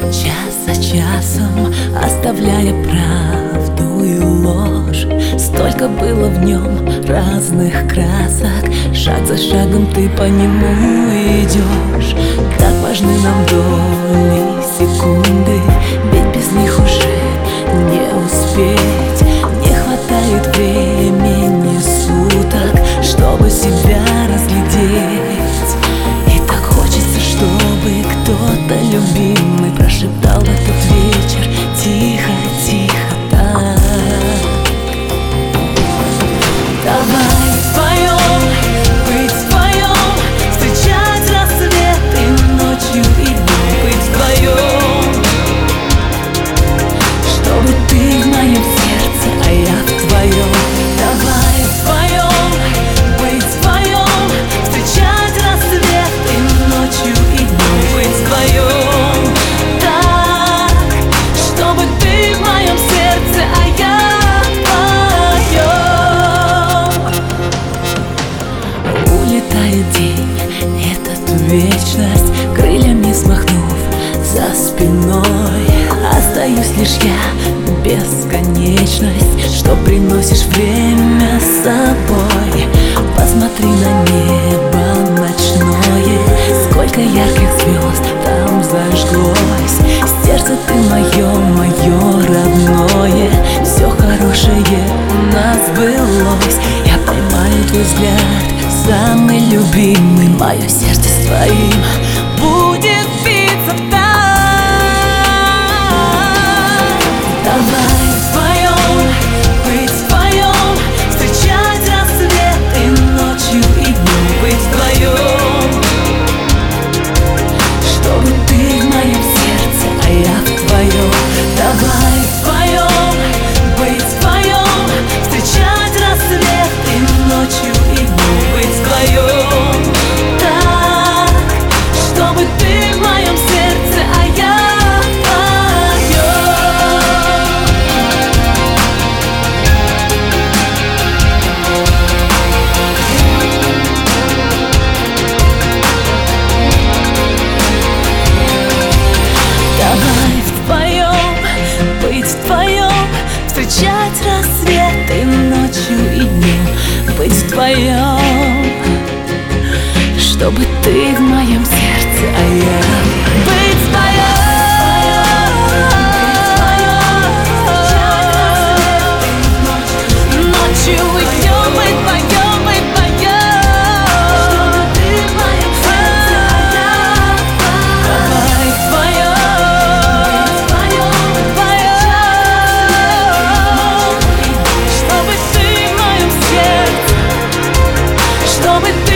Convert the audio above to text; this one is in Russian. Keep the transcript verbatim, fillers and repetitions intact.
час за часом, оставляя правду и ложь. Столько было в нем разных красок, шаг за шагом ты по нему идешь. Так важны нам доли, секунды, ведь без них уже не успеть. Не хватает времени, суток, чтобы себя разглядеть. И так хочется, чтобы кто-то любимый прошептал в этот вечер тихо, тихо так. Давай вдвоем быть вдвоем, встречать рассветы ночью и днем, быть вдвоем, чтобы ты в моем сердце, а я в твоем. Давай вдвоем быть вдвоем, встречать рассветы ночью и днем, быть вдвоем, так, чтобы ты в моем сердце, а я улетает день, этот вечность, крыльями смахнув за спиной. Остаюсь лишь я, бесконечность, что приносишь время с собой. Посмотри на небо ночное, сколько ярких звезд там зажглось. Сердце ты мое, мое родное, все хорошее у нас былось. Я поймаю твой взгляд, самый любимый, мое сердце с твоим будет биться так. Давай вдвоем быть вдвоем, встречать рассветы ночью и днем, быть вдвоем, чтобы ты в моем сердце, а я в твоем. Давай вдвоем быть вдвоем, встречать рассветы ночью и днем, быть вдвоем, так, чтобы ты в моем сердце, а я в твоем. Давай вдвоем быть вдвоем, встречать рассветы ночью и днем, быть вдвоем, чтобы ты в моем сердце, а я быть вдвоем. Ночью и днем быть вдвоем, быть вдвоем, чтобы ты в моем сердце, а я давай вдвоем, вдвоем, чтобы ты в моем сердце, чтобы